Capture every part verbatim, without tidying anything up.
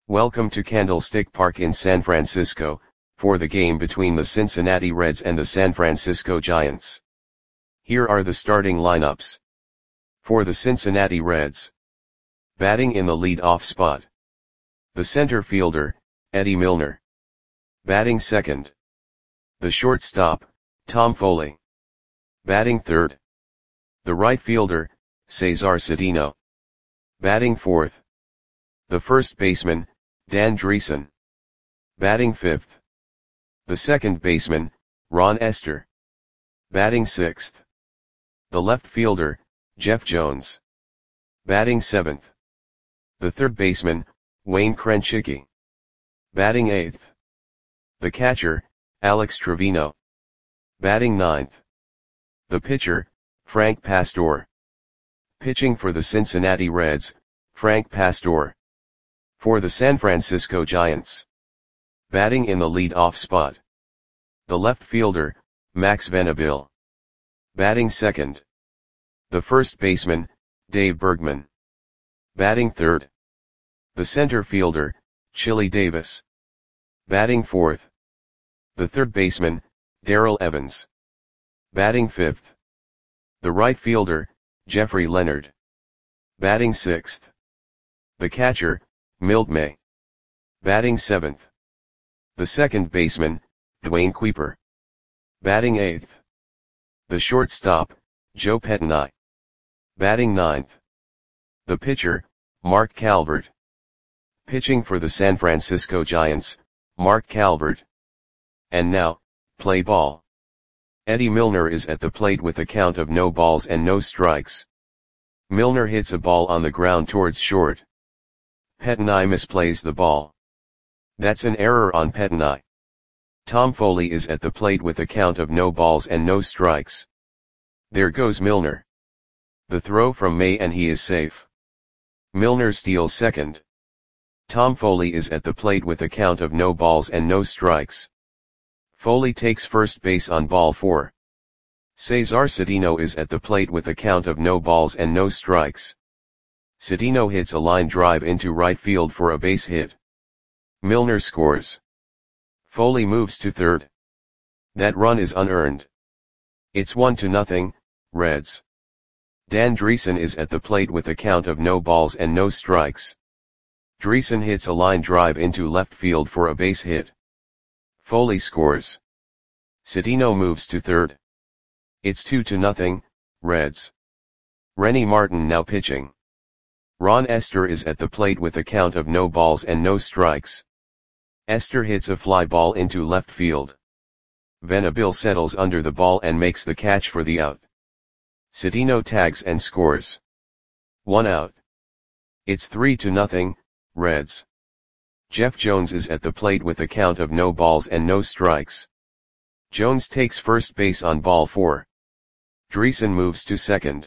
Welcome to Candlestick Park in San Francisco, for the game between the Cincinnati Reds and the San Francisco Giants. Here are the starting lineups. For the Cincinnati Reds. Batting in the lead-off spot. The center fielder, Eddie Milner. Batting second. The shortstop, Tom Foley. Batting third. The right fielder, Cesar Cedeno. Batting fourth. The first baseman, Dan Driessen. Batting fifth. The second baseman, Ron Estes. Batting sixth. The left fielder, Jeff Jones. Batting seventh. The third baseman, Wayne Krenchicki. Batting eighth. The catcher, Alex Trevino. Batting ninth. The pitcher, Frank Pastore. Pitching for the Cincinnati Reds, Frank Pastore. For the San Francisco Giants. Batting in the lead-off spot. The left fielder, Max Venable. Batting second. The first baseman, Dave Bergman. Batting third. The center fielder, Chili Davis. Batting fourth. The third baseman, Darrell Evans. Batting fifth. The right fielder, Jeffrey Leonard. Batting sixth. The catcher, Milt May. Batting seventh. The second baseman, Dwayne Kuiper. Batting eighth. The shortstop, Joe Pettinai. Batting ninth. The pitcher, Mark Calvert. Pitching for the San Francisco Giants, Mark Calvert. And now, play ball. Eddie Milner is at the plate with a count of no balls and no strikes. Milner hits a ball on the ground towards short. Pettinai misplays the ball. That's an error on Pettinai. Tom Foley is at the plate with a count of no balls and no strikes. There goes Milner. The throw from May and he is safe. Milner steals second. Tom Foley is at the plate with a count of no balls and no strikes. Foley takes first base on ball four. Cesar Cedeno is at the plate with a count of no balls and no strikes. Cedeno hits a line drive into right field for a base hit. Milner scores. Foley moves to third. That run is unearned. It's one to nothing, Reds. Dan Driessen is at the plate with a count of no balls and no strikes. Driessen hits a line drive into left field for a base hit. Foley scores. Cedeno moves to third. It's two to nothing, Reds. Rennie Martin now pitching. Ron Estes is at the plate with a count of no balls and no strikes. Estes hits a fly ball into left field. Venable settles under the ball and makes the catch for the out. Cedeno tags and scores. One out. It's three to nothing, Reds. Jeff Jones is at the plate with a count of no balls and no strikes. Jones takes first base on ball four. Driessen moves to second.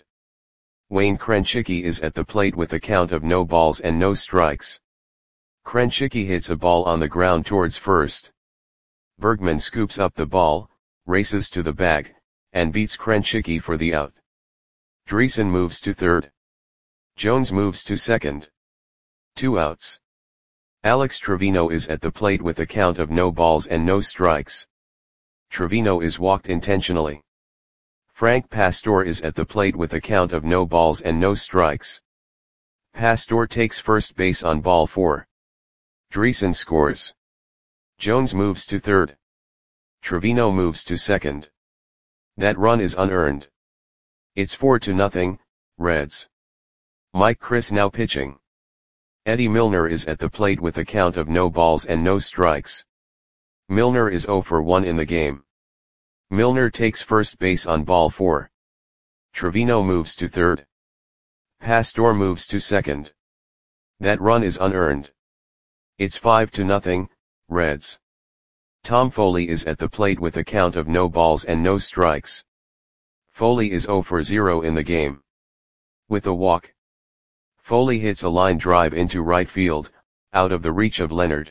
Wayne Krenchicki is at the plate with a count of no balls and no strikes. Krenchicki hits a ball on the ground towards first. Bergman scoops up the ball, races to the bag, and beats Krenchicki for the out. Driessen moves to third. Jones moves to second. Two outs. Alex Trevino is at the plate with a count of no balls and no strikes. Trevino is walked intentionally. Frank Pastore is at the plate with a count of no balls and no strikes. Pastore takes first base on ball four. Driessen scores. Jones moves to third. Trevino moves to second. That run is unearned. It's four to nothing, Reds. Mike Chris now pitching. Eddie Milner is at the plate with a count of no balls and no strikes. Milner is zero for one in the game. Milner takes first base on ball four. Trevino moves to third. Pastore moves to second. That run is unearned. It's five to nothing, Reds. Tom Foley is at the plate with a count of no balls and no strikes. Foley is zero for zero in the game. With a walk. Foley hits a line drive into right field, out of the reach of Leonard.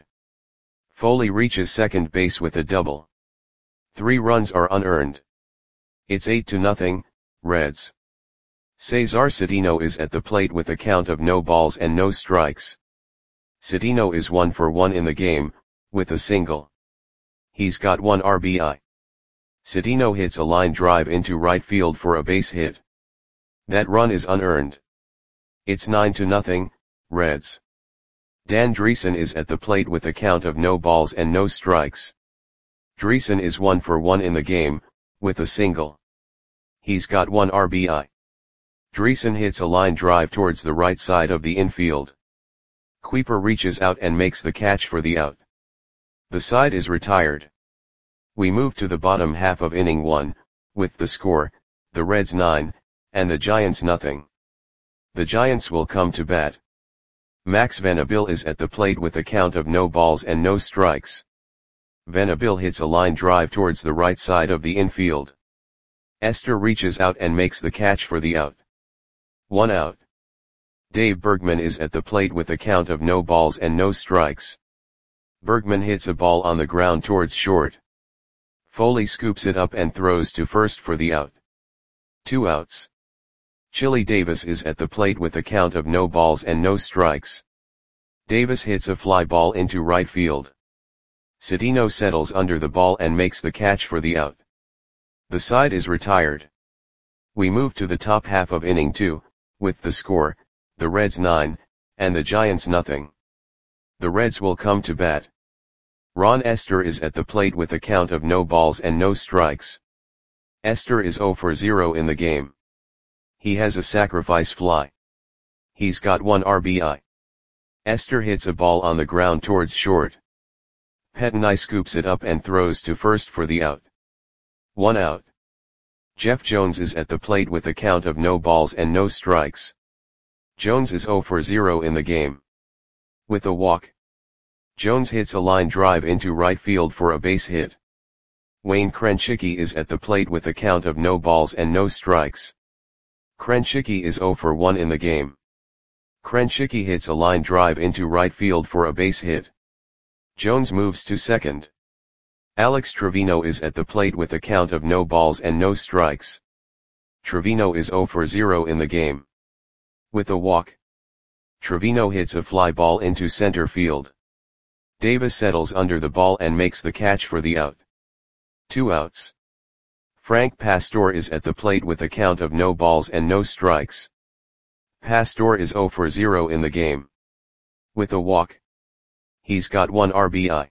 Foley reaches second base with a double. Three runs are unearned. It's eight to nothing, Reds. Cesar Cedeno is at the plate with a count of no balls and no strikes. Citino is one for one in the game, with a single. He's got one R B I. Citino hits a line drive into right field for a base hit. That run is unearned. It's nine to nothing, Reds. Dan Driessen is at the plate with a count of no balls and no strikes. Driessen is one for one in the game, with a single. He's got one R B I. Driessen hits a line drive towards the right side of the infield. Kuiper reaches out and makes the catch for the out. The side is retired. We move to the bottom half of inning one, with the score, the Reds nine, and the Giants nothing. The Giants will come to bat. Max Venable is at the plate with a count of no balls and no strikes. Venable hits a line drive towards the right side of the infield. Esther reaches out and makes the catch for the out. One out. Dave Bergman is at the plate with a count of no balls and no strikes. Bergman hits a ball on the ground towards short. Foley scoops it up and throws to first for the out. Two outs. Chili Davis is at the plate with a count of no balls and no strikes. Davis hits a fly ball into right field. Citino settles under the ball and makes the catch for the out. The side is retired. We move to the top half of inning two, with the score, the Reds nine, and the Giants nothing. The Reds will come to bat. Ron Esther is at the plate with a count of no balls and no strikes. Esther is zero for zero in the game. He has a sacrifice fly. He's got one R B I. Esther hits a ball on the ground towards short. Pettenay scoops it up and throws to first for the out. One out. Jeff Jones is at the plate with a count of no balls and no strikes. Jones is zero for zero in the game. With a walk. Jones hits a line drive into right field for a base hit. Wayne Krenchicki is at the plate with a count of no balls and no strikes. Krenchicki is zero for one in the game. Krenchicki hits a line drive into right field for a base hit. Jones moves to second. Alex Trevino is at the plate with a count of no balls and no strikes. Trevino is zero for zero in the game. With a walk. Trevino hits a fly ball into center field. Davis settles under the ball and makes the catch for the out. Two outs. Frank Pastor is at the plate with a count of no balls and no strikes. Pastor is zero for zero in the game. With a walk. He's got one R B I.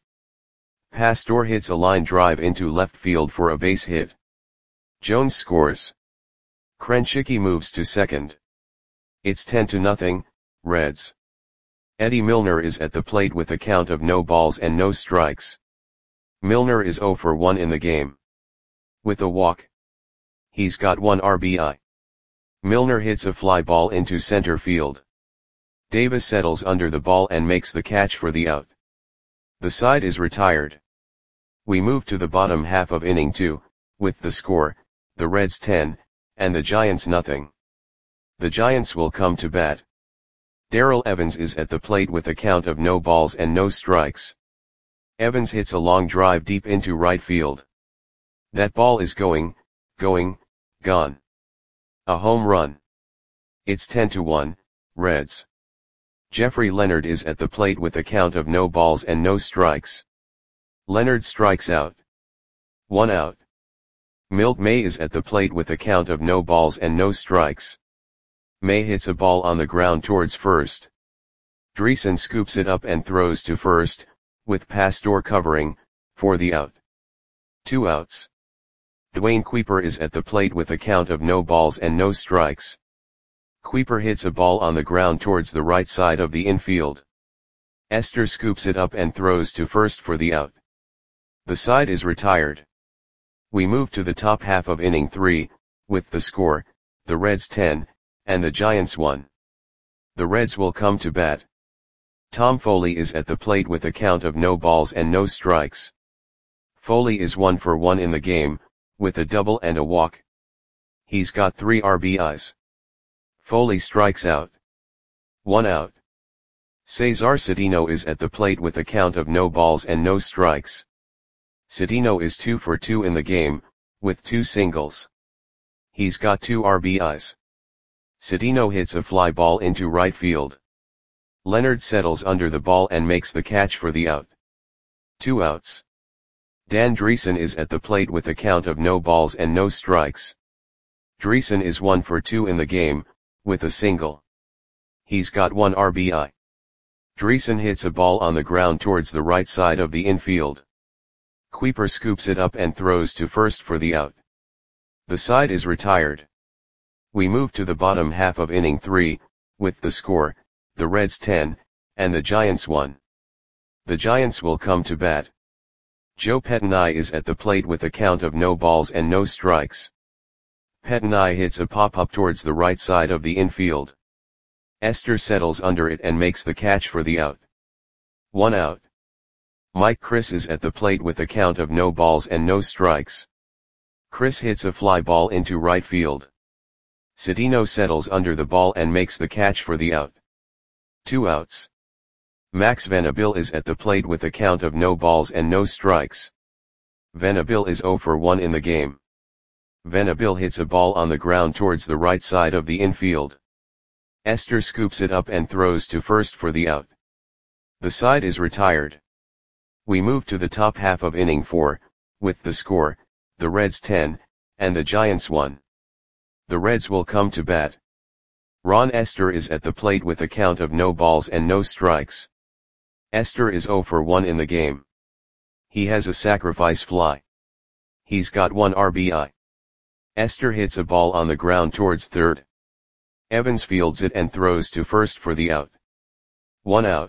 Pastor hits a line drive into left field for a base hit. Jones scores. Krenchicki moves to second. It's ten to nothing, Reds. Eddie Milner is at the plate with a count of no balls and no strikes. Milner is zero for one in the game. With a walk. He's got one R B I. Milner hits a fly ball into center field. Davis settles under the ball and makes the catch for the out. The side is retired. We move to the bottom half of inning two, with the score, the Reds ten, and the Giants nothing. The Giants will come to bat. Darrell Evans is at the plate with a count of no balls and no strikes. Evans hits a long drive deep into right field. That ball is going, going, gone. A home run. It's ten to one, Reds. Jeffrey Leonard is at the plate with a count of no balls and no strikes. Leonard strikes out. One out. Milt May is at the plate with a count of no balls and no strikes. May hits a ball on the ground towards first. Driessen scoops it up and throws to first, with Pastor covering, for the out. Two outs. Dwayne Kuiper is at the plate with a count of no balls and no strikes. Kuiper hits a ball on the ground towards the right side of the infield. Esther scoops it up and throws to first for the out. The side is retired. We move to the top half of inning three, with the score, the Reds ten, and the Giants one. The Reds will come to bat. Tom Foley is at the plate with a count of no balls and no strikes. Foley is one for one in the game, with a double and a walk. He's got three R B Is. Foley strikes out. One out. Cesar Citino is at the plate with a count of no balls and no strikes. Citino is two for two in the game, with two singles. He's got two R B Is. Citino hits a fly ball into right field. Leonard settles under the ball and makes the catch for the out. Two outs. Dan Dreesen is at the plate with a count of no balls and no strikes. Dreesen is one for two in the game, with a single. He's got one R B I. Dreesen hits a ball on the ground towards the right side of the infield. Kuiper scoops it up and throws to first for the out. The side is retired. We move to the bottom half of inning three, with the score, the Reds ten, and the Giants one. The Giants will come to bat. Joe Pettinai is at the plate with a count of no balls and no strikes. Pettinai hits a pop-up towards the right side of the infield. Esther settles under it and makes the catch for the out. One out. Mike Chris is at the plate with a count of no balls and no strikes. Chris hits a fly ball into right field. Citino settles under the ball and makes the catch for the out. Two outs. Max Venable is at the plate with a count of no balls and no strikes. Venable is zero for one in the game. Venable hits a ball on the ground towards the right side of the infield. Esther scoops it up and throws to first for the out. The side is retired. We move to the top half of inning four, with the score, the Reds ten, and the Giants one. The Reds will come to bat. Ron Esther is at the plate with a count of no balls and no strikes. Esther is zero for one in the game. He has a sacrifice fly. He's got one R B I. Esther hits a ball on the ground towards third. Evans fields it and throws to first for the out. One out.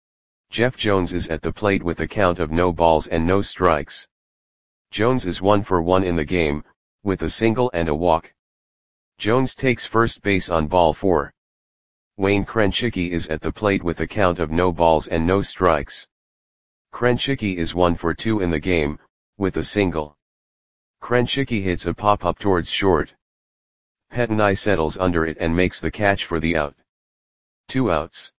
Jeff Jones is at the plate with a count of no balls and no strikes. Jones is one for one in the game, with a single and a walk. Jones takes first base on ball four. Wayne Krenchicki is at the plate with a count of no balls and no strikes. Krenchicki is one for two in the game, with a single. Krenchicki hits a pop-up towards short. Pettinai settles under it and makes the catch for the out. Two outs.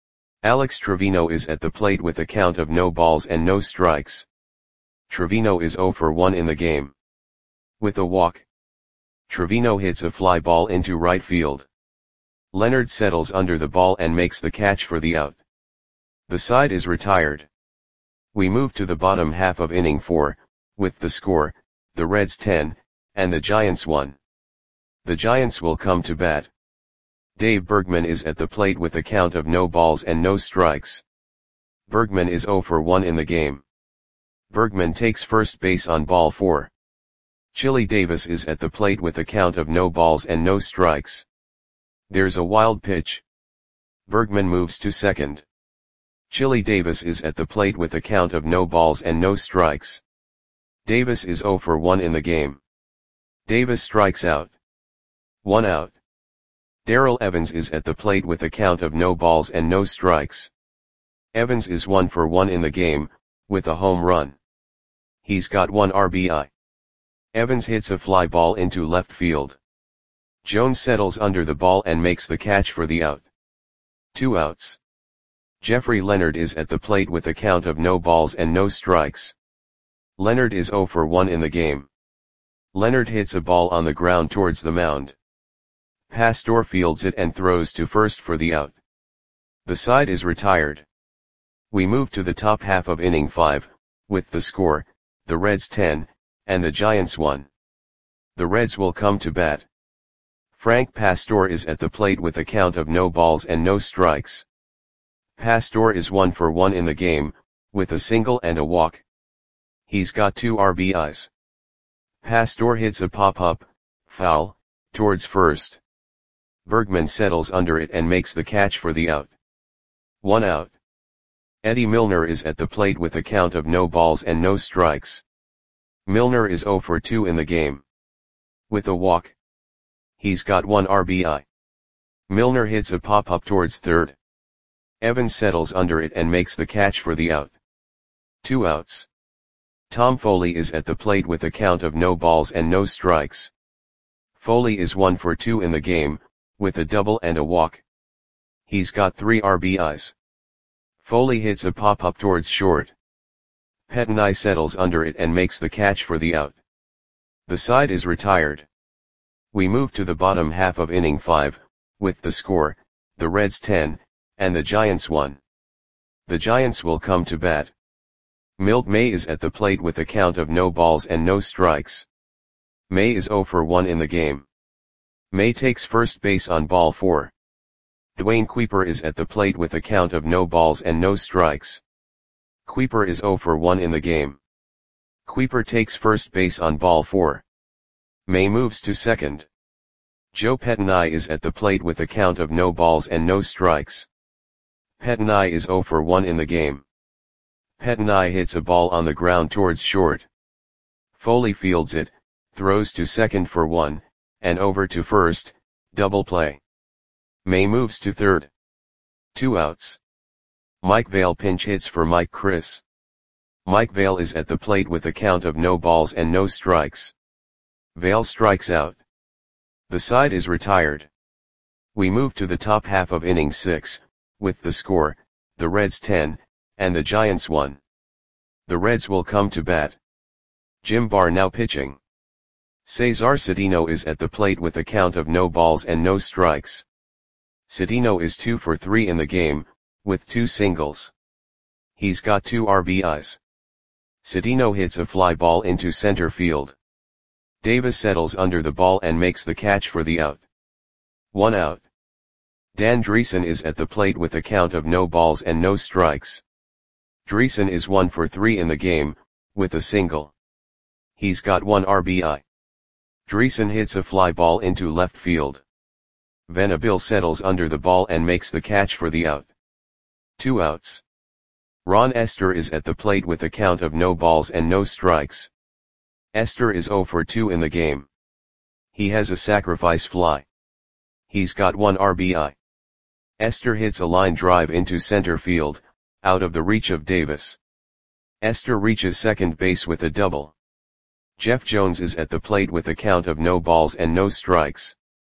Alex Trevino is at the plate with a count of no balls and no strikes. Trevino is zero for one in the game. With a walk. Trevino hits a fly ball into right field. Leonard settles under the ball and makes the catch for the out. The side is retired. We move to the bottom half of inning four, with the score, the Reds ten, and the Giants one. The Giants will come to bat. Dave Bergman is at the plate with a count of no balls and no strikes. Bergman is zero for one in the game. Bergman takes first base on ball four. Chili Davis is at the plate with a count of no balls and no strikes. There's a wild pitch. Bergman moves to second. Chili Davis is at the plate with a count of no balls and no strikes. Davis is zero for one in the game. Davis strikes out. One out. Darrell Evans is at the plate with a count of no balls and no strikes. Evans is one for one in the game, with a home run. He's got one R B I. Evans hits a fly ball into left field. Jones settles under the ball and makes the catch for the out. Two outs. Jeffrey Leonard is at the plate with a count of no balls and no strikes. Leonard is zero for one in the game. Leonard hits a ball on the ground towards the mound. Pastor fields it and throws to first for the out. The side is retired. We move to the top half of inning five, with the score, the Reds ten, and the Giants one. The Reds will come to bat. Frank Pastor is at the plate with a count of no balls and no strikes. Pastor is one for one in the game, with a single and a walk. He's got two R B Is. Pastor hits a pop-up, foul, towards first. Bergman settles under it and makes the catch for the out. One out. Eddie Milner is at the plate with a count of no balls and no strikes. Milner is zero for two in the game. With a walk. He's got one R B I. Milner hits a pop-up towards third. Evans settles under it and makes the catch for the out. Two outs. Tom Foley is at the plate with a count of no balls and no strikes. Foley is one for two in the game, with a double and a walk. He's got three R B Is. Foley hits a pop-up towards short. Pettinai settles under it and makes the catch for the out. The side is retired. We move to the bottom half of inning five, with the score, the Reds ten, and the Giants won. The Giants will come to bat. Milt May is at the plate with a count of no balls and no strikes. May is oh for one in the game. May takes first base on ball four. Dwayne Kuiper is at the plate with a count of no balls and no strikes. Kuiper is oh for one in the game. Kuiper takes first base on ball four. May moves to second. Joe Pettinai is at the plate with a count of no balls and no strikes. Pettinai is oh for one in the game. Pettinai hits a ball on the ground towards short. Foley fields it, throws to second for one, and over to first, double play. May moves to third. Two outs. Mike Vail pinch hits for Mike Chris. Mike Vail is at the plate with a count of no balls and no strikes. Vail strikes out. The side is retired. We move to the top half of inning six, with the score, the Reds ten, and the Giants one. The Reds will come to bat. Jim Barr now pitching. Cesar Cedeno is at the plate with a count of no balls and no strikes. Cedeno is two for three in the game, with two singles. He's got two R B Is. Cedeno hits a fly ball into center field. Davis settles under the ball and makes the catch for the out. One out. Dan Dreesen is at the plate with a count of no balls and no strikes. Dreesen is one for three in the game, with a single. He's got one R B I. Dreesen hits a fly ball into left field. Venable settles under the ball and makes the catch for the out. Two outs. Ron Esther is at the plate with a count of no balls and no strikes. Esther is oh for two in the game. He has a sacrifice fly. He's got one R B I. Esther hits a line drive into center field, out of the reach of Davis. Esther reaches second base with a double. Jeff Jones is at the plate with a count of no balls and no strikes.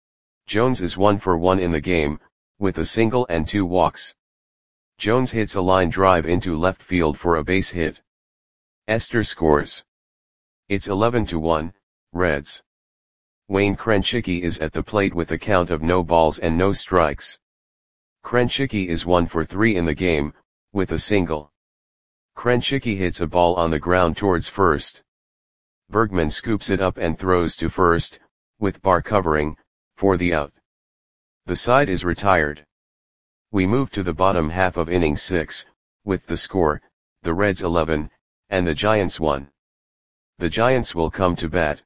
Jones is one for one in the game, with a single and two walks. Jones hits a line drive into left field for a base hit. Esther scores. It's eleven to one, Reds. Wayne Krenchicki is at the plate with a count of no balls and no strikes. Krenchicki is one for three in the game, with a single. Krenchicki hits a ball on the ground towards first. Bergman scoops it up and throws to first, with Barr covering, for the out. The side is retired. We move to the bottom half of inning six, with the score, the Reds eleven, and the Giants one. The Giants will come to bat.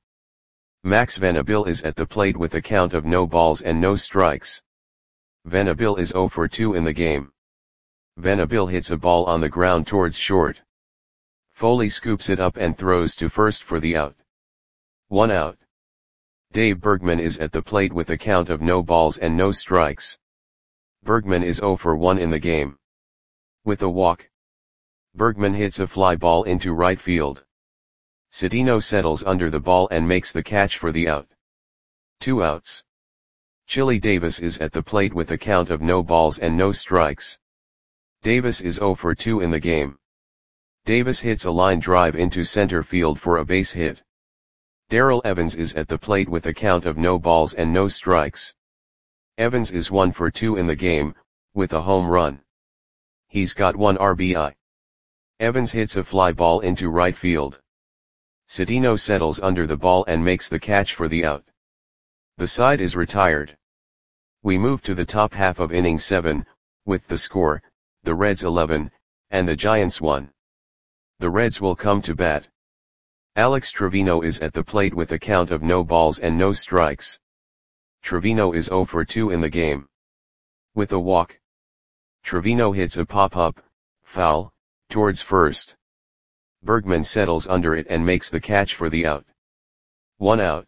Max Venable is at the plate with a count of no balls and no strikes. Venable is oh for two in the game. Venable hits a ball on the ground towards short. Foley scoops it up and throws to first for the out. One out. Dave Bergman is at the plate with a count of no balls and no strikes. Bergman is oh for one in the game. With a walk. Bergman hits a fly ball into right field. Cedeno settles under the ball and makes the catch for the out. Two outs. Chili Davis is at the plate with a count of no balls and no strikes. Davis is oh for two in the game. Davis hits a line drive into center field for a base hit. Darrell Evans is at the plate with a count of no balls and no strikes. Evans is one for two in the game, with a home run. He's got one R B I. Evans hits a fly ball into right field. Cedeno settles under the ball and makes the catch for the out. The side is retired. We move to the top half of inning seven, with the score, the Reds eleven, and the Giants one. The Reds will come to bat. Alex Trevino is at the plate with a count of no balls and no strikes. Trevino is oh for two in the game. With a walk. Trevino hits a pop-up, foul, towards first. Bergman settles under it and makes the catch for the out. One out.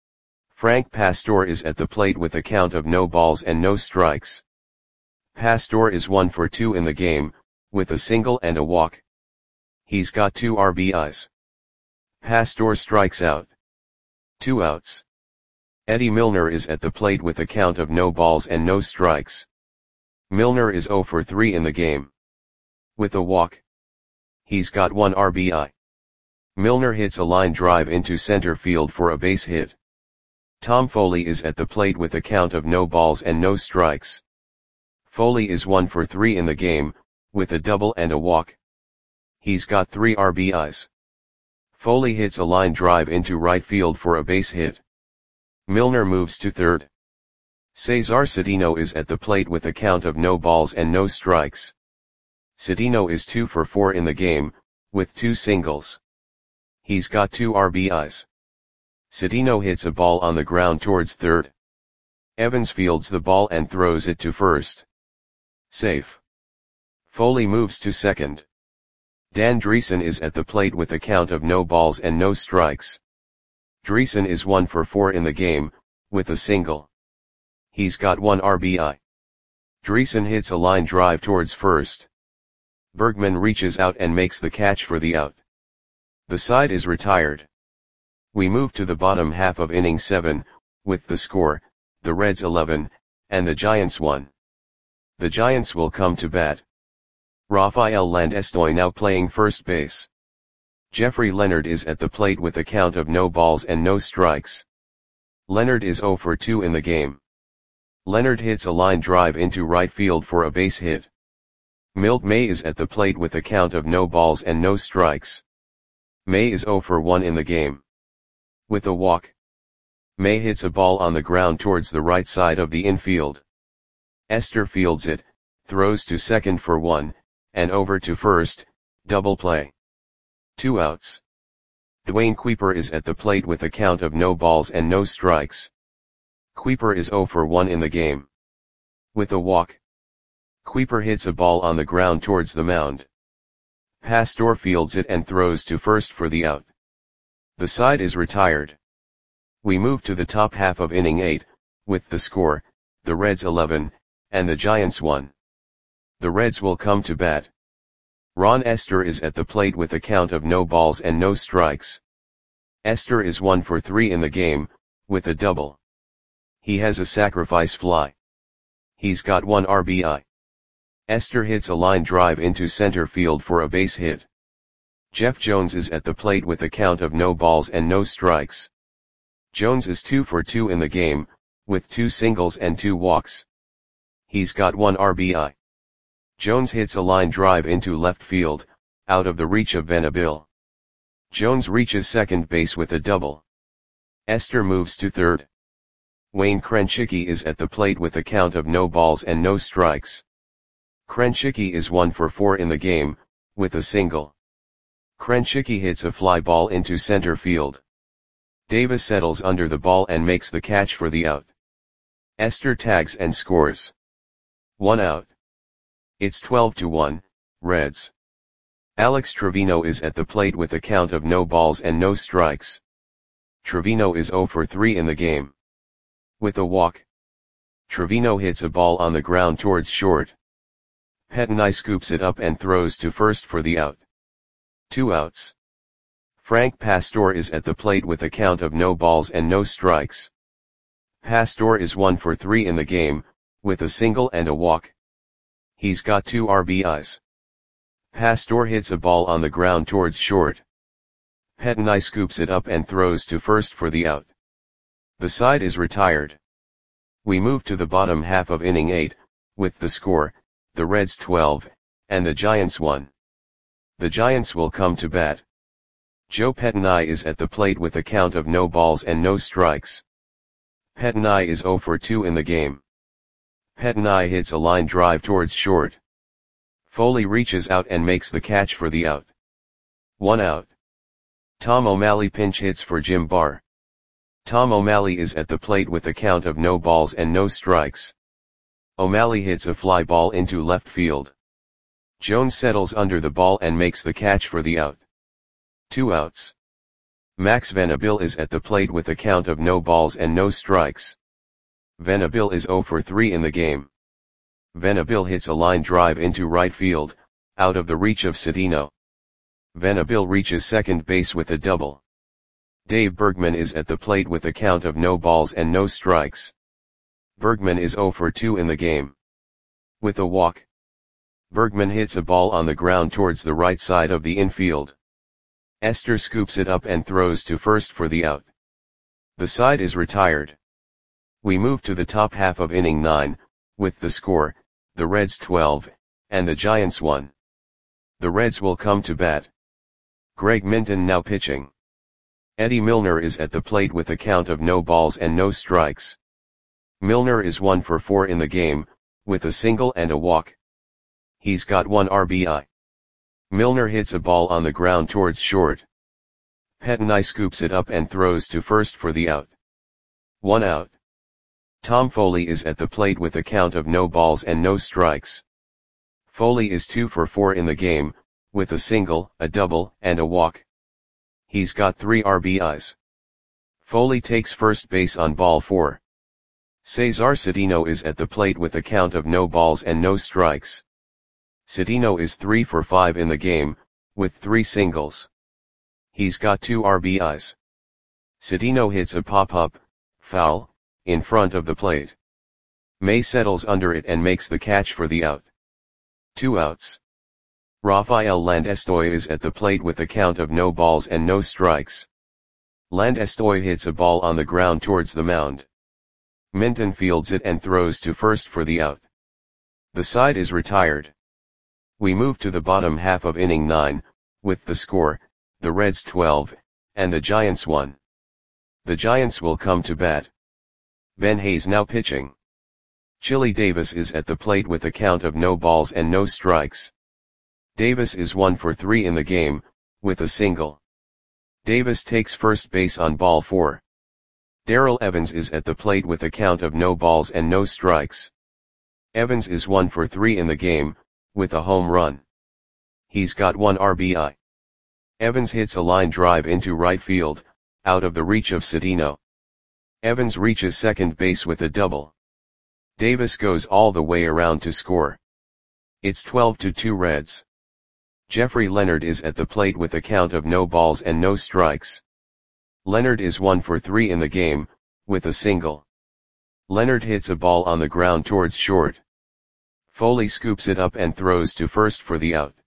Frank Pastor is at the plate with a count of no balls and no strikes. Pastor is one for two in the game, with a single and a walk. He's got two R B Is. Pastor strikes out. Two outs. Eddie Milner is at the plate with a count of no balls and no strikes. Milner is oh for three in the game. With a walk. He's got one R B I. Milner hits a line drive into center field for a base hit. Tom Foley is at the plate with a count of no balls and no strikes. Foley is one for three in the game, with a double and a walk. He's got three R B Is. Foley hits a line drive into right field for a base hit. Milner moves to third. Cesar Cedeno is at the plate with a count of no balls and no strikes. Cedeno is two for four in the game, with two singles. He's got two R B Is. Cedeno hits a ball on the ground towards third. Evans fields the ball and throws it to first. Safe. Foley moves to second. Dan Driessen is at the plate with a count of no balls and no strikes. Driessen is one for four in the game, with a single. He's got one R B I. Driessen hits a line drive towards first. Bergman reaches out and makes the catch for the out. The side is retired. We move to the bottom half of inning seven, with the score, the Reds eleven, and the Giants one. The Giants will come to bat. Rafael Landestoy now playing first base. Jeffrey Leonard is at the plate with a count of no balls and no strikes. Leonard is zero for two in the game. Leonard hits a line drive into right field for a base hit. Milt May is at the plate with a count of no balls and no strikes. May is zero for one in the game. With a walk. May hits a ball on the ground towards the right side of the infield. Esther fields it, throws to second for one, and over to first, double play. Two outs. Dwayne Kuiper is at the plate with a count of no balls and no strikes. Kuiper is zero for one in the game. With a walk. Kuiper hits a ball on the ground towards the mound. Pastor fields it and throws to first for the out. The side is retired. We move to the top half of inning eight, with the score, the Reds eleven, and the Giants one. The Reds will come to bat. Ron Esther is at the plate with a count of no balls and no strikes. Esther is one for three in the game, with a double. He has a sacrifice fly. He's got one R B I. Esther hits a line drive into center field for a base hit. Jeff Jones is at the plate with a count of no balls and no strikes. Jones is two for two in the game, with two singles and two walks. He's got one R B I. Jones hits a line drive into left field, out of the reach of Venable. Jones reaches second base with a double. Esther moves to third. Wayne Krenchicki is at the plate with a count of no balls and no strikes. Krenchicki is one for four in the game, with a single. Krenchicki hits a fly ball into center field. Davis settles under the ball and makes the catch for the out. Esther tags and scores. One out. It's twelve to one, Reds. Alex Trevino is at the plate with a count of no balls and no strikes. Trevino is zero for three in the game. With a walk. Trevino hits a ball on the ground towards short. Pettenay scoops it up and throws to first for the out. Two outs. Frank Pastor is at the plate with a count of no balls and no strikes. Pastor is one for three in the game, with a single and a walk. He's got two R B Is. Pastor hits a ball on the ground towards short. Pettenay scoops it up and throws to first for the out. The side is retired. We move to the bottom half of inning eight, with the score, the Reds twelve, and the Giants one. The Giants will come to bat. Joe Pettenay is at the plate with a count of no balls and no strikes. Pettenay is zero for two in the game. Pettenay hits a line drive towards short. Foley reaches out and makes the catch for the out. One out. Tom O'Malley pinch hits for Jim Barr. Tom O'Malley is at the plate with a count of no balls and no strikes. O'Malley hits a fly ball into left field. Jones settles under the ball and makes the catch for the out. Two outs. Max Venable is at the plate with a count of no balls and no strikes. Venable is zero for three in the game. Venable hits a line drive into right field, out of the reach of Cedeno. Venable reaches second base with a double. Dave Bergman is at the plate with a count of no balls and no strikes. Bergman is zero for two in the game. With a walk. Bergman hits a ball on the ground towards the right side of the infield. Esther scoops it up and throws to first for the out. The side is retired. We move to the top half of inning nine, with the score, the Reds twelve, and the Giants one. The Reds will come to bat. Greg Minton now pitching. Eddie Milner is at the plate with a count of no balls and no strikes. Milner is one for four in the game, with a single and a walk. He's got one R B I. Milner hits a ball on the ground towards short. Pettinai scoops it up and throws to first for the out. One out. Tom Foley is at the plate with a count of no balls and no strikes. Foley is two for four in the game, with a single, a double, and a walk. He's got three R B Is. Foley takes first base on ball four. Cesar Cedeno is at the plate with a count of no balls and no strikes. Cedeno is three for five in the game, with three singles. He's got two R B Is. Cedeno hits a pop-up, foul, in front of the plate. May settles under it and makes the catch for the out. Two outs. Rafael Landestoy is at the plate with a count of no balls and no strikes. Landestoy hits a ball on the ground towards the mound. Minton fields it and throws to first for the out. The side is retired. We move to the bottom half of inning nine, with the score, the Reds twelve, and the Giants one. The Giants will come to bat. Ben Hayes now pitching. Chili Davis is at the plate with a count of no balls and no strikes. Davis is one for three in the game, with a single. Davis takes first base on ball four. Darrell Evans is at the plate with a count of no balls and no strikes. Evans is one for three in the game, with a home run. He's got one R B I. Evans hits a line drive into right field, out of the reach of Cedeno. Evans reaches second base with a double. Davis goes all the way around to score. It's twelve to two Reds. Jeffrey Leonard is at the plate with a count of no balls and no strikes. Leonard is one for three in the game, with a single. Leonard hits a ball on the ground towards short. Foley scoops it up and throws to first for the out.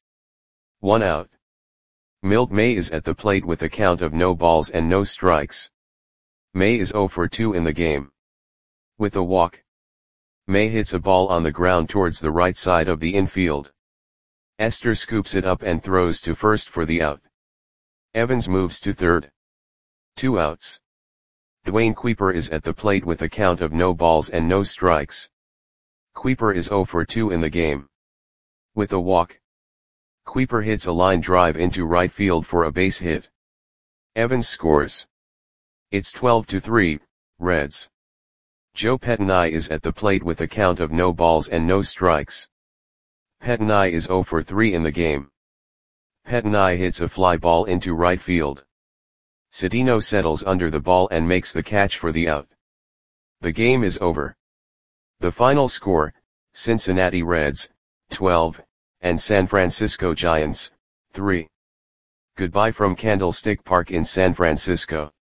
One out. Milt May is at the plate with a count of no balls and no strikes. May is zero for two in the game. With a walk. May hits a ball on the ground towards the right side of the infield. Esther scoops it up and throws to first for the out. Evans moves to third. Two outs. Dwayne Kuiper is at the plate with a count of no balls and no strikes. Kuiper is zero for two in the game. With a walk. Kuiper hits a line drive into right field for a base hit. Evans scores. It's twelve to three, Reds. Joe Pettinai is at the plate with a count of no balls and no strikes. Pettinai is zero for three in the game. Pettinai hits a fly ball into right field. Cedeno settles under the ball and makes the catch for the out. The game is over. The final score, Cincinnati Reds, twelve, and San Francisco Giants, three. Goodbye from Candlestick Park in San Francisco.